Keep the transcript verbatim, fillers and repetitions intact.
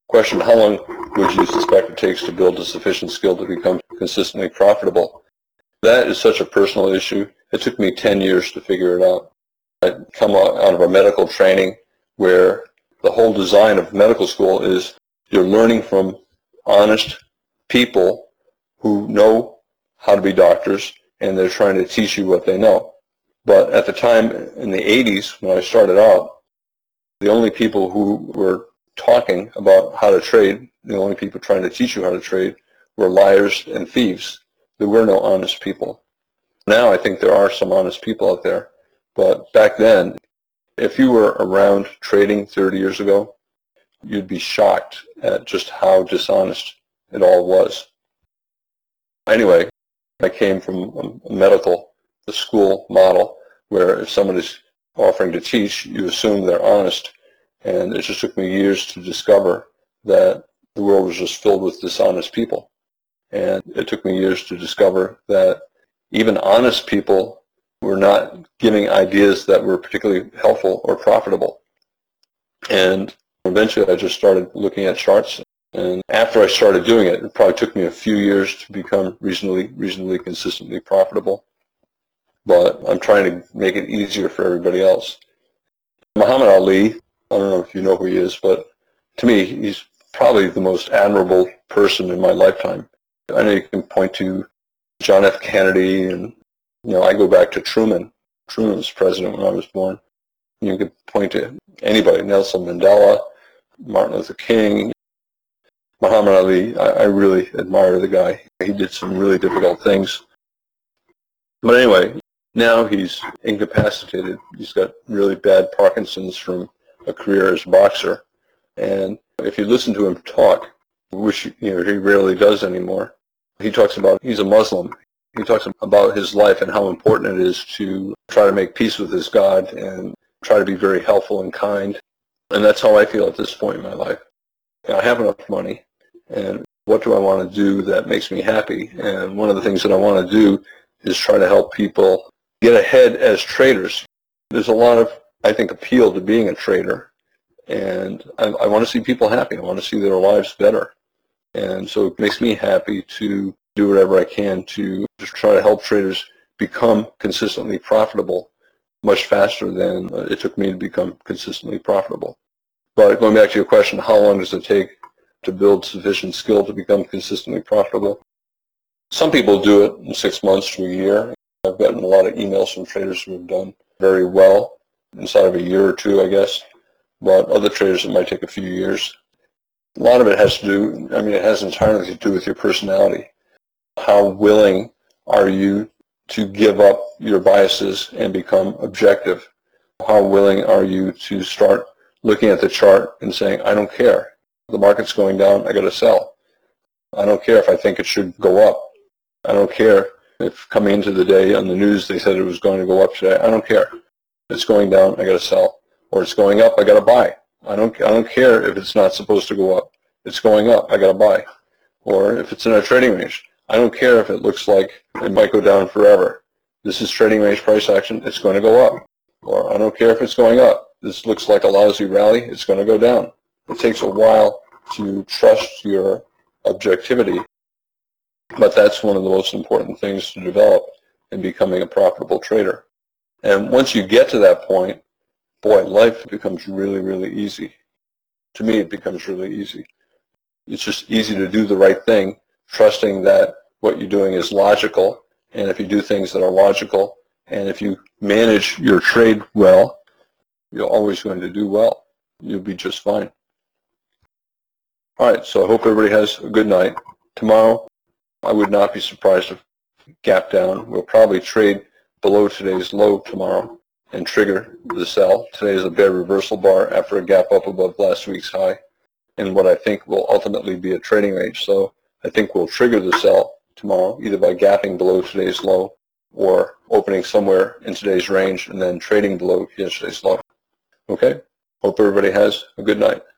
Question, how long would you suspect it takes to build a sufficient skill to become consistently profitable? That is such a personal issue. It took me ten years to figure it out. I come out of a medical training where the whole design of medical school is you're learning from honest people who know how to be doctors, and they're trying to teach you what they know. But at the time, in the eighties, when I started out, the only people who were talking about how to trade, the only people trying to teach you how to trade, were liars and thieves. There were no honest people. Now I think there are some honest people out there. But back then, if you were around trading thirty years ago, you'd be shocked at just how dishonest it all was. Anyway, I came from a medical the school model where if somebody's offering to teach, you assume they're honest. And it just took me years to discover that the world was just filled with dishonest people. And it took me years to discover that even honest people were not giving ideas that were particularly helpful or profitable. And eventually I just started looking at charts. And after I started doing it, it probably took me a few years to become reasonably, reasonably consistently profitable. But I'm trying to make it easier for everybody else. Muhammad Ali, I don't know if you know who he is, but to me, he's probably the most admirable person in my lifetime. I know you can point to John F. Kennedy, and you know, I go back to Truman. Truman was president when I was born. You could point to anybody, Nelson Mandela, Martin Luther King, Muhammad Ali. I, I really admire the guy. He did some really difficult things. But anyway, now he's incapacitated. He's got really bad Parkinson's from a career as a boxer. And if you listen to him talk, which you know he rarely does anymore, he talks about he's a Muslim. He talks about his life and how important it is to try to make peace with his God and try to be very helpful and kind. And that's how I feel at this point in my life. I have enough money, and what do I want to do that makes me happy? And one of the things that I want to do is try to help people get ahead as traders. There's a lot of, I think, appeal to being a trader, and I, I want to see people happy. I want to see their lives better. And so it makes me happy to do whatever I can to just try to help traders become consistently profitable much faster than it took me to become consistently profitable. But going back to your question, how long does it take to build sufficient skill to become consistently profitable? Some people do it in six months to a year. I've gotten a lot of emails from traders who have done very well inside of a year or two, I guess. But other traders, it might take a few years. A lot of it has to do, I mean, it has entirely to do with your personality. How willing are you to give up your biases and become objective? How willing are you to start looking at the chart and saying, I don't care. The market's going down, I got to sell. I don't care if I think it should go up. I don't care if coming into the day on the news they said it was going to go up today. I don't care. It's going down, I got to sell. Or it's going up, I got to buy. I don't, I don't care if it's not supposed to go up. It's going up, I got to buy. Or if it's in a trading range, I don't care if it looks like it might go down forever. This is trading range price action, it's going to go up. Or I don't care if it's going up. This looks like a lousy rally, it's going to go down. It takes a while to trust your objectivity, but that's one of the most important things to develop in becoming a profitable trader. And once you get to that point, boy, life becomes really, really easy. To me, it becomes really easy. It's just easy to do the right thing, trusting that what you're doing is logical, and if you do things that are logical, and if you manage your trade well, you're always going to do well. You'll be just fine. All right, so I hope everybody has a good night. Tomorrow, I would not be surprised if gap down. We'll probably trade below today's low tomorrow and trigger the sell. Today is a bear reversal bar after a gap up above last week's high in what I think will ultimately be a trading range. So I think we'll trigger the sell tomorrow either by gapping below today's low or opening somewhere in today's range and then trading below yesterday's low. Okay? Hope everybody has a good night.